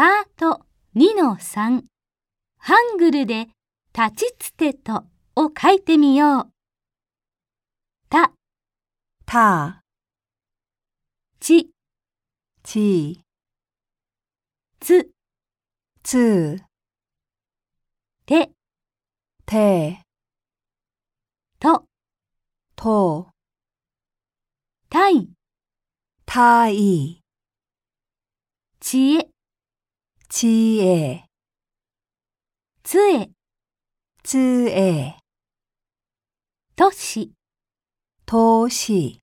パート 2-3 ハングルで立ちつてとを書いてみよう。た、 た、 ち、 ち、 つ、 つ、 て、 て、 と、 と、 たい、 たい、 ちえ、 ちえ、 つえ、 つえ、 とし、 とし、